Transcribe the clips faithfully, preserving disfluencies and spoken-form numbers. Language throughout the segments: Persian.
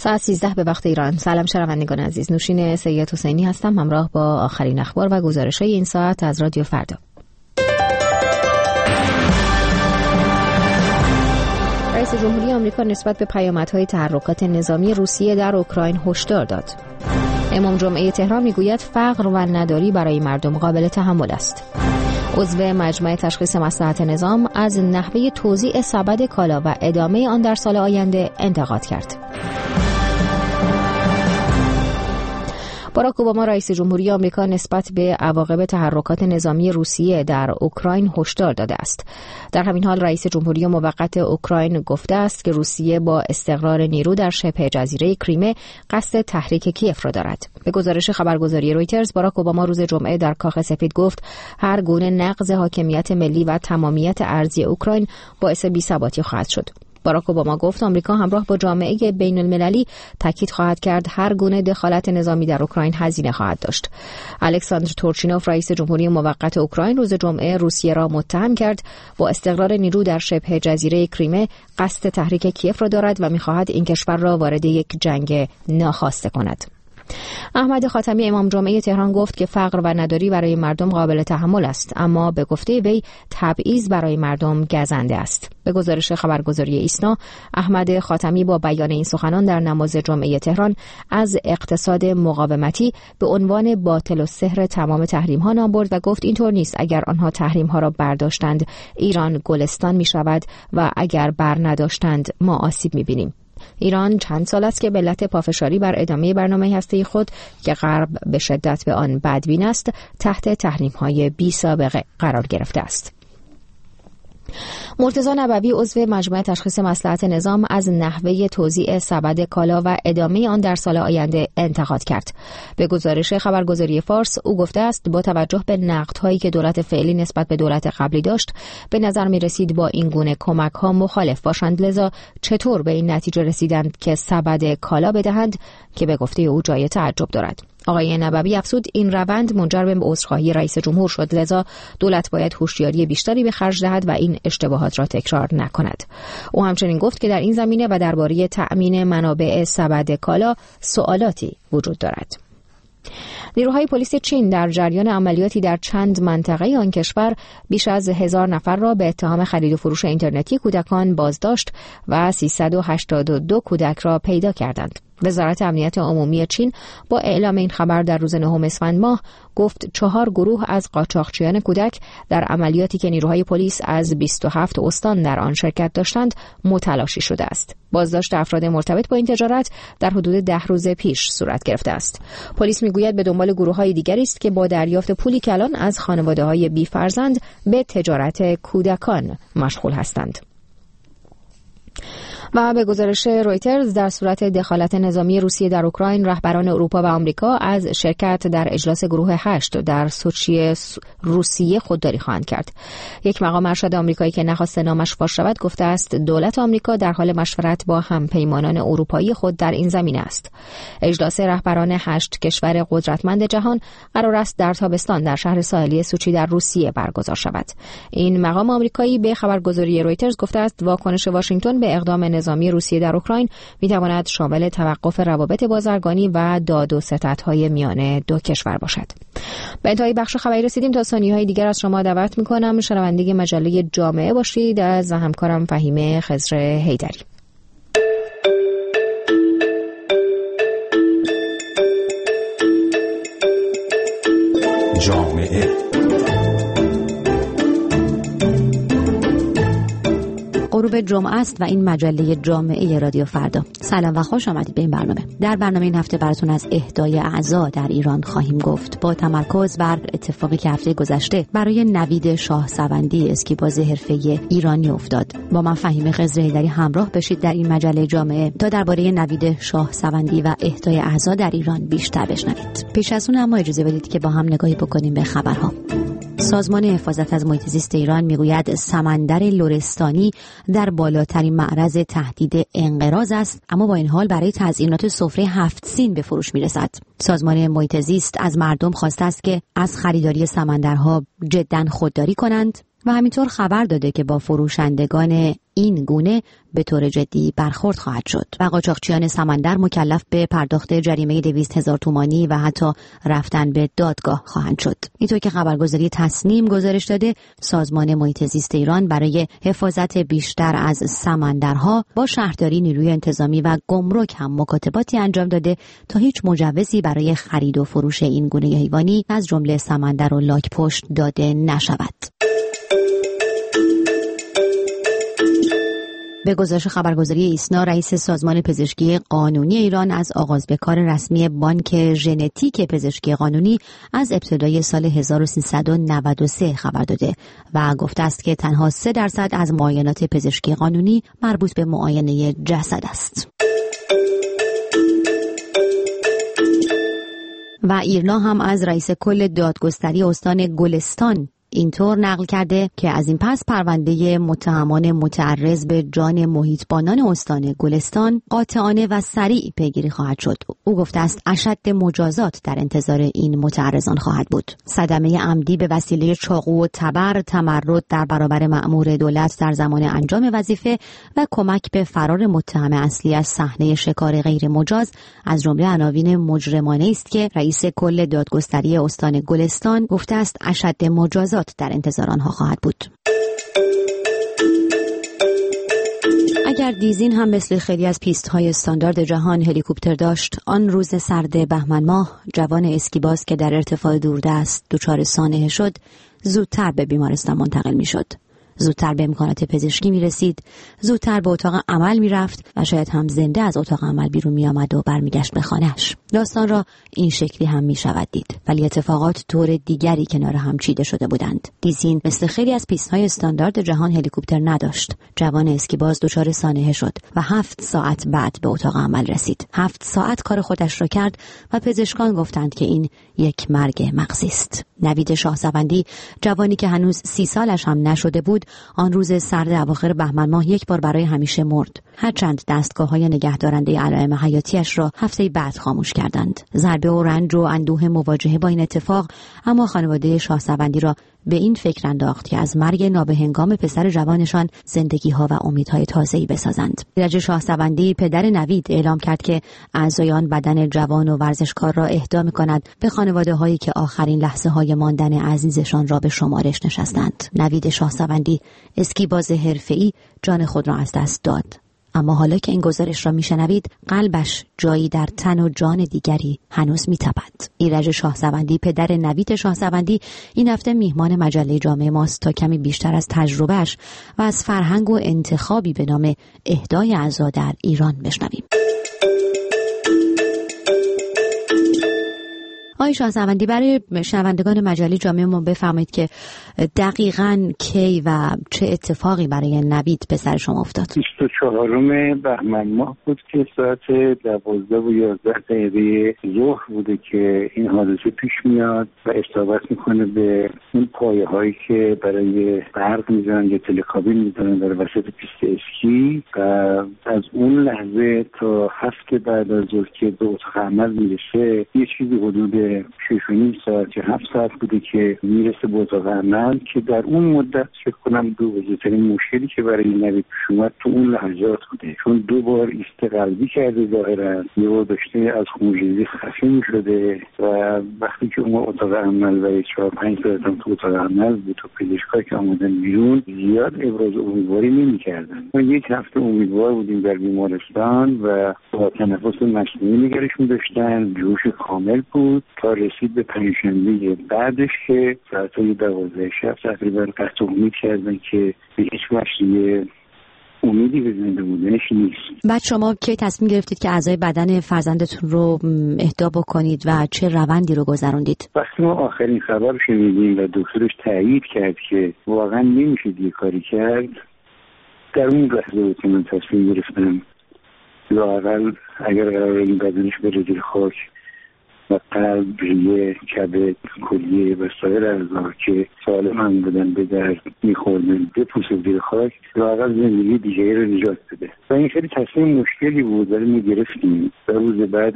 ساعت سیزده به وقت ایران. سلام شنوندگان عزیز، نوشین سید حسینی هستم همراه با آخرین اخبار و گزارش‌های این ساعت از رادیو فردا. رئیس جمهوری آمریکا نسبت به پیامدهای تحرکات نظامی روسیه در اوکراین هشدار داد. امام جمعه تهران میگوید فقر و نداری برای مردم قابل تحمل است. عضو مجمع تشخیص مصلحت نظام از نحوه توزیع سبد کالا و ادامه آن در سال آینده انتقاد کرد. باراک اوباما رئیس جمهوری آمریکا نسبت به عواقب تحرکات نظامی روسیه در اوکراین هشدار داده است. در همین حال رئیس جمهوری موقت اوکراین گفته است که روسیه با استقرار نیرو در شبه جزیره کریمه قصد تحریک کیف را دارد. به گزارش خبرگزاری رویترز، باراک اوباما روز جمعه در کاخ سفید گفت هر گونه نقض حاکمیت ملی و تمامیت ارضی اوکراین باعث بی‌ثباتی خواهد شد. باراک اوباما گفت آمریکا همراه با جامعه بین المللی تاکید خواهد کرد هر گونه دخالت نظامی در اوکراین هزینه خواهد داشت. الکساندر تورچینوف رئیس جمهوری موقت اوکراین روز جمعه روسیه را متهم کرد با استقرار نیرو در شبه جزیره کریمه قصد تحریک کیف را دارد و می‌خواهد این کشور را وارد یک جنگ ناخواسته کند. احمد خاتمی امام جمعه تهران گفت که فقر و نداری برای مردم قابل تحمل است، اما به گفته وی تبعیض برای مردم گزنده است. به گزارش خبرگزاری ایسنا، احمد خاتمی با بیان این سخنان در نماز جمعه تهران از اقتصاد مقاومتی به عنوان باطل و سحر تمام تحریم ها نام برد و گفت اینطور نیست، اگر آنها تحریم ها را برداشتند ایران گلستان می شود و اگر بر نداشتند ما آسیب می بینیم. ایران چند سال است که به علت پافشاری بر ادامه برنامه هسته‌ای خود که غرب به شدت به آن بدبین است تحت تحریم‌های بی سابقه قرار گرفته است. مرتضی نبوی عضو مجمع تشخیص مصلحت نظام از نحوه توزیع سبد کالا و ادامه آن در سال آینده انتقاد کرد. به گزارش خبرگزاری فارس او گفته است با توجه به نقدهایی که دولت فعلی نسبت به دولت قبلی داشت به نظر می رسید با این گونه کمک ها مخالف باشند، لذا چطور به این نتیجه رسیدند که سبد کالا بدهند که به گفته او جای تعجب دارد. آقای نبوی افزود این روند منجر به عذرخواهی رئیس جمهور شد، لذا دولت باید هوشیاری بیشتری به خرج دهد و این اشتباهات را تکرار نکند. او همچنین گفت که در این زمینه و درباره تأمین منابع سبد کالا سوالاتی وجود دارد. نیروهای پلیس چین در جریان عملیاتی در چند منطقه آن کشور بیش از هزار نفر را به اتهام خرید و فروش اینترنتی کودکان بازداشت و سیصد و هشتاد و دو کودک را پیدا کردند. وزارت امنیت عمومی چین با اعلام این خبر در روز نهم اسفند ماه گفت چهار گروه از قاچاقچیان کودک در عملیاتی که نیروهای پلیس از بیست و هفت استان در آن شرکت داشتند متلاشی شده است. بازداشت افراد مرتبط با این تجارت در حدود ده روز پیش صورت گرفته است. پلیس میگوید به دنبال گروه‌های دیگری است که با دریافت پولی کلان از خانواده‌های بی فرزند به تجارت کودکان مشغول هستند. و به گزارش رویترز در صورت دخالت نظامی روسیه در اوکراین رهبران اروپا و آمریکا از شرکت در اجلاس گروه هشت در سوچی روسیه خودداری خواهند کرد. یک مقام ارشد آمریکایی که نخواست نامش فاش شود گفته است دولت آمریکا در حال مشورت با همپیمانان اروپایی خود در این زمینه است. اجلاس رهبران هشت کشور قدرتمند جهان قرار است در تابستان در شهر ساحلی سوچی در روسیه برگزار شود. این مقام آمریکایی به خبرگزاری رویترز گفته است واکنش واشنگتن به اقدام نظامی روسیه در اوکراین میتواند شامل توقف روابط بازرگانی و داد و ستدهای میان دو کشور باشد. به انتهای بخش خبری رسیدیم. تا ثانیه‌های دیگر از شما دعوت میکنم شنونده مجله جامعه باشید از همکارم فهیمه خضر حیدری. جامعه غروب جمعه است و این مجله جامعه رادیو فردا. سلام و خوش آمدید به این برنامه. در برنامه این هفته براتون از اهدای اعضا در ایران خواهیم گفت با تمرکز بر اتفاقی که هفته گذشته برای نوید شاهسوندی اسکیباز حرفه‌ای ایرانی افتاد. با من فهیمه خضر حیدری همراه بشید در این مجله جامعه تا درباره نوید شاهسوندی و اهدای اعضا در ایران بیشتر بشنوید. پیش از اون اما اجازه بدید که با هم نگاهی بکنیم به خبرها. سازمان حفاظت از محیط زیست ایران میگوید سمندر لرستانی در بالاترین معرض تهدید انقراض است، اما با این حال برای تزیینات سفره هفت سین به فروش میرسد. سازمان محیط زیست از مردم خواسته است که از خریداری سمندرها جداً خودداری کنند و همینطور خبر داده که با فروشندگان این گونه به طور جدی برخورد خواهد شد و قاچاقچیان سمندر مکلف به پرداخت جریمه دویست هزار تومانی و حتی رفتن به دادگاه خواهند شد. اینطور که خبرگزاری تصنیم گزارش داده، سازمان محیط زیست ایران برای حفاظت بیشتر از سمندرها با شهرداری، نیروی انتظامی و گمرک هم مکاتباتی انجام داده تا هیچ مجوزی برای خرید و فروش این گونه حیوانی از جمله سمندر و لاک‌پشت داده نشود. به گزارش خبرگزاری ایسنا، رئیس سازمان پزشکی قانونی ایران از آغاز به کار رسمی بانک ژنتیک پزشکی قانونی از ابتدای سال هزار و سیصد و نود و سه خبر داده و گفته است که تنها سه درصد از معاینات پزشکی قانونی مربوط به معاینه جسد است. و ایرنا هم از رئیس کل دادگستری استان گلستان اینطور نقل کرده که از این پس پرونده متهمان متعرض به جان محیطبانان استان گلستان قاطعانه و سریع پیگیری خواهد شد. او گفته است اشد مجازات در انتظار این متعرضان خواهد بود. صدمه عمدی به وسیله چاقو و تبر، تمرد در برابر مأمور دولت در زمان انجام وظیفه و کمک به فرار متهم اصلی از صحنه شکار غیر مجاز از جمله عناوین مجرمانه است که رئیس کل دادگستری استان گلستان گفته است اشد مجازات در انتظار آنها خواهد بود. اگر دیزین هم مثل خیلی از پیست‌های استاندارد جهان هلیکوپتر داشت، آن روز سرد بهمن ماه جوان اسکیباز که در ارتفاع دوردست دچار سانحه شد، زودتر به بیمارستان منتقل می‌شد. زودتر به امکانات پزشکی می رسید، زودتر به اتاق عمل می رفت و شاید هم زنده از اتاق عمل بیرون می آمد و برمیگشت به خانه‌اش. داستان را این شکلی هم می شود دید، ولی اتفاقات طور دیگری کنار هم چیده شده بودند. دیزین مثل خیلی از پیست‌های استاندارد جهان هلیکوپتر نداشت. جوان اسکیباز دچار سانحه شد و هفت ساعت بعد به اتاق عمل رسید. هفت ساعت کار خودش را کرد و پزشکان گفتند که این یک مرگ مغزی است. نوید شاهصوندی، جوانی که هنوز سی سالش هم نشده بود، آن روز سرد اواخر بهمن ماه یک بار برای همیشه مرد. هرچند دستگاه‌های نگهدارنده علائم حیاتیش را هفته بعد خاموش کردند. ضربه و رنج و اندوه مواجهه با این اتفاق اما خانواده شاهصوندی را به این فکر انداخت که از مرگ نابهنگام پسر جوانشان زندگی‌ها و امیدهای تازه‌ای بسازند. ایرج شاهصوندی، پدر نوید، اعلام کرد که اعضای آن بدن جوان و ورزشکار را اهدا می‌کند به خانواده‌هایی که آخرین لحظه‌های ماندن عزیزشان را به شمارش نشستند. نوید شاهصوندی، اسکیباز حرفه‌ای، جان خود را از دست داد. اما حالا که این گزارش را میشنوید، قلبش جایی در تن و جان دیگری هنوز میتپد. ایرج شاهصوندی، پدر نوید شاهصوندی، این هفته میهمان مجله جامعه ماست تا کمی بیشتر از تجربهش و از فرهنگ و انتخابی به نام اهدای اعضا در ایران بشنویم. آقای شاهصوندی، برای شنوندگان مجله جامعه ما بفرمایید که دقیقاً کی و چه اتفاقی برای نوید پسر شما افتاد؟ بیست و چهارم بهمن ماه بود که ساعت دوازده و یازده دقیقه ظهر بوده که این حادثه پیش میاد و اصابت میکنه به اون پایه هایی که برای برق میزنن یا تلکابین میزنن در وسط پیست اسکی و از اون لحظه تا هفته بعد از ظهر که به اتاق عمل میرسه یه چیزی حدود شش و نیم ساعت یا هفت ساعت بوده که میرسه به اتاق عمل که در اون مدت فکر کنم دو بزرگترین مشکلی که برای نوید پیش اومد تو اون لحظات بوده، چون دو بار ایست قلبی کرده ظاهرا، یه بار داشته از خونریزی خفه میشده و وقتی که اون اتاق عمل و چهار پنج ساعت هم تو اتاق عمل بود و پزشکا که آمدن بیرون زیاد ابراز امیدواری نمی‌کردن. ما یک هفته امیدوار بودیم در بیمارستان و با تنفس مصنوعی نگرشون داشتن، جوش کامل بود تا رسید به پنجشنبه بعدش که ساعتای دوازده شب تقریبا قطع امید کردن که به هیچ وجه امیدی به زنده بودنش نیست. بعد شما کی تصمیم گرفتید که اعضای بدن فرزندتون رو اهدا بکنید و چه روندی رو گذروندید؟ وقتی ما آخرین خبر رو شنیدیم و دکترش تایید کرد که واقعا نمیشه دیگه کاری کرد، در اون لحظه بود که من تصمیم گرفتم لااقل اگر قراره این بدنش بره زیر خاک و قلب، ریه، کبد، کلیه و سایر اعضا که سالم هم بودن به درد میخوردن بپوسه زیر خاک، لااقل زندگی دیگری رو نجات بده. و این خیلی تصمیم مشکلی بود ولی ما گرفتیم. در روز بعدش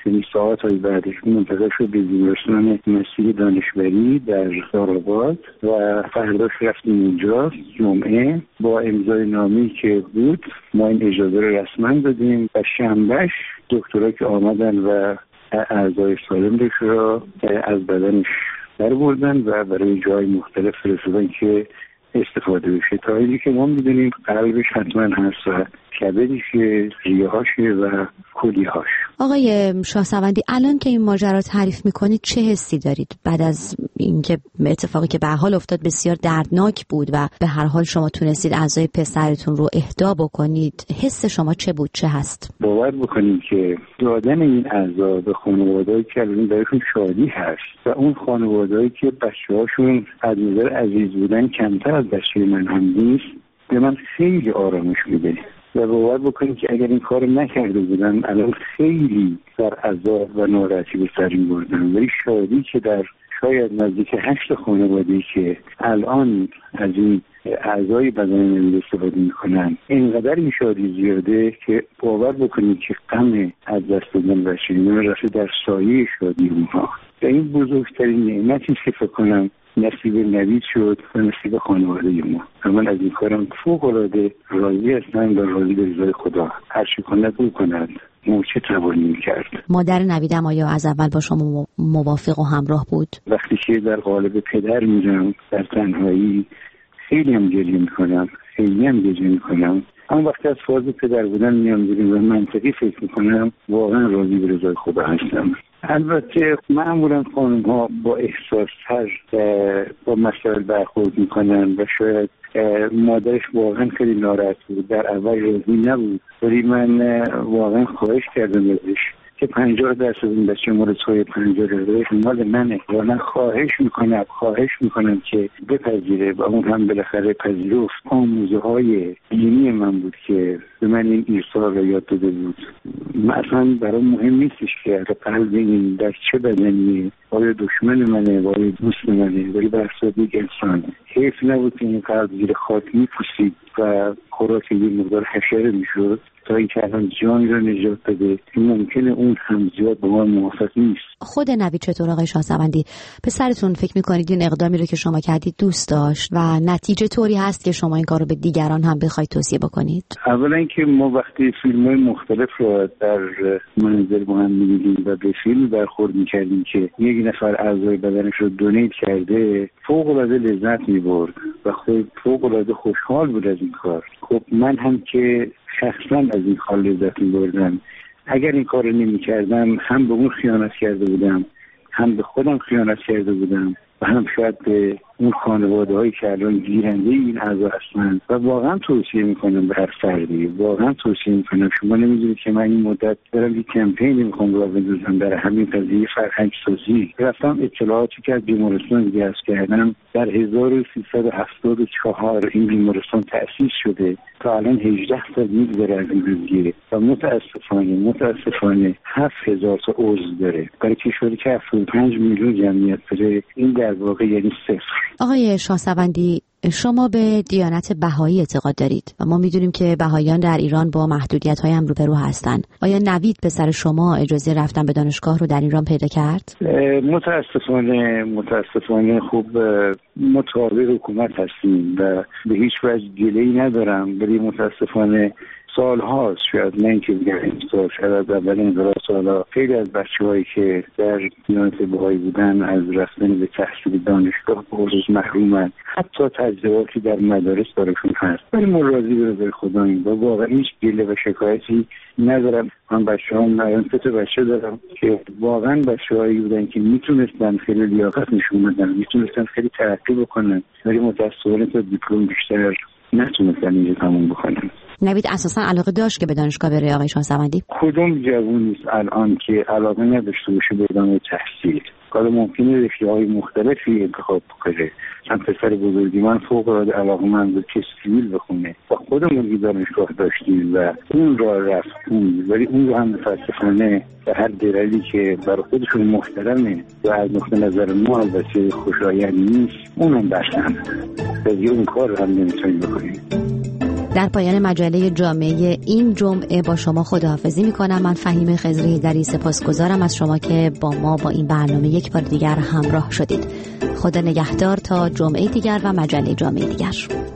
یعنی ساعت های بعدش منتقل شد به بیمارستان مسیح دانشوری در زارآباد و فرداش رفتیم اونجا جمعه با امضای نامه‌ای که بود ما این اجازه رو رسما دادیم و شنبهش دکترها که آمدن و اعضای سالمش را از بدنش در بردن و برای جای مختلف فرستادن که استفاده بشه. تا اینی که ما میدونیم قلبش حتما هست و کبدشه، ریه‌هاشه و کلیه‌هاش. آقای شاهصوندی الان که این ماجرا تعریف میکنید چه حسی دارید بعد از اینکه اتفاقی که به حال افتاد بسیار دردناک بود و به هر حال شما تونستید اعضای پسرتون رو اهدا بکنید؟ حس شما چه بود، چه هست؟ باور بکنید که دادن این اعضا به خانواده‌ای که الان برایشون شادی هست و اون خانواده‌ای که بچه‌هاشون از نظر عزیز بودن کمتر از بچه من هم نیست به من خیلی آرامش میده و باور بکنید که اگر این کار نکرده بودم الان خیلی در عذاب و ناراحتی به سر می‌بردم. ولی شادی که در شاید نزدیک هشت خانواده‌ای که الان از این اعضای بدن من استفاده میکنن اینقدر این شادی زیاده که باور بکنید که غم از دست دادن بچه من رفته در سایه شادی اونها و این بزرگترین نعمتی که فکر کنم نصیب نوید شد و نصیب خانواده ما. من از این کارم فوق العاده راضی هستم و راضی به رضای خدا. هر چی کند او کند، ما چه توانیم کرد. مادر نویدم آیا از اول با شما موافق و همراه بود؟ وقتی که در قالب پدر میرم در تنهایی خیلی هم گریه میکنم، خیلی هم گریه میکنم. اما وقتی از فاز پدر بودن میام بیرون و منطقی فکر میکنم واقعا راضی به رضای خدا هستم. البته معمولا خانم ها با احساس تر با مسائل برخورد میکنن و شاید مادرش واقعا خیلی ناراحت بود، در اول راضی نبود، ولی من واقعا خواهش کردم ازش که پنجاه درصد این بچه مورد های پنجاه درصد مال منه و من خواهش میکنم خواهش میکنم که بپذیره و اون هم بالاخره پذیرفت. آموزه های دینی من بود که به من این ایرسا رو یاد داده بود. مثلا برای مهم نیستش که قلب این در چه بدنیه، آیا دشمن منه و آیا دوست منه، ولی به حساب یک انسان حیف نبود که این قلب زیر خاک میپوسید و خوراک یه مقدار حشره میشد تا اینکه الان جانی رو نجات بده. ممکنه اون هم زیاد با ما موافق نیست. خود نوید چطور آقای شاهصوندی؟ پسرتون فکر میکنید این اقدامی رو که شما کردید دوست داشت و نتیجه طوری هست که شما این کار رو به دیگران هم بخواید توصیه بکنید؟ اولا اینکه ما وقتی فیلم‌های مختلف رو در منزل با هم می‌دیدیم و به فیلم برخورد می‌کردیم که یک نفر اعضای بدنش رو دونیت کرده فوق‌العاده لذت می‌برد و خود فوق‌العاده خوشحال بود از این کار. خب من هم که شخصا از این کار لذت می‌بردم. اگر این کار رو نمی‌کردم هم به اون خیانت کرده بودم، هم به خودم خیانت کرده بودم و هم شاید به اون خانواده هایی که الان گیرنده این اعضا هستن. و واقعا توصیه میکنم به هر فردی، واقعا توصیه میکنم. شما نمیدونید که من این مدت دارم یک کمپینی میخوام راه بندازم در همین قضیه فرهنگ سازی. رفتم اطلاعاتی که از بیمارستان جذب کردم، در هزار و سیصد و هفتاد و چهار این بیمارستان تأسیس شده تا الان هجده سال میگذره از این قضیه و متاسفانه متاسفانه هفت هزار تا عضو داره. برای کشوری که هفتاد و پنج میلیون جمعیت داره این در واقع یعنی صفر. آقای شاهصوندی، شما به دیانت بهایی اعتقاد دارید و ما میدونیم که بهاییان در ایران با محدودیت‌های هم روبرو هستند. آیا نوید پسر شما اجازه رفتن به دانشگاه رو در ایران پیدا کرد؟ متاسفانه متاسفانه خوب مطابق حکومت هستیم و به هیچ وجه گله‌ای ندارم، ولی متاسفانه سال هاست، شاید نه اینکه بگم این سال، شاید از اول انقلاب سالا خیلی از بچه‌هایی که در دیانت بهایی بودن از رفتن به تحصیل دانشگاه بخصوص محرومن. حتی تجرباتی در مدارس براشون هست، ولی ما راضی به رضای خداییم و واقعا هیچ گله و شکایتی ندارم. من بچه‌هام الان سه تا بچه دارم که واقعا بچه‌هایی بودن که میتونستن خیلی لیاقت نشون بدن، میتونستن خیلی ترقی بکنن، ولی متأسفانه تا دیپلم بیشتر نتونستن اینجا تموم بکنن. نوید اساسا علاقه داشت که به دانشگاه بره آقای شاهصوندی؟ کدوم جوون نیست الان که علاقه نداشته باشه به ادامه تحصیل؟ حالا ممکنه رشته‌های مختلفی انتخاب بکنه. چند پسر بزرگی من فوق‌العاده علاقه‌مند بود که سیویل بخونه و خودمون دانشگاه داشتیم و اون را رفتیم، ولی اون رو هم متأسفانه به هر دلیلی که برای خودشون محترمه و از نقطه نظر ما البته خوشایند نیست اونم بستن و اون کار هم نمیتونیم بکنیم. در پایان مجله جامعه این جمعه با شما خداحافظی میکنم. من فهیم خضری دری سپاسگزارم از شما که با ما با این برنامه یک بار دیگر همراه شدید. خدا نگهدار تا جمعه دیگر و مجله جامعه دیگر.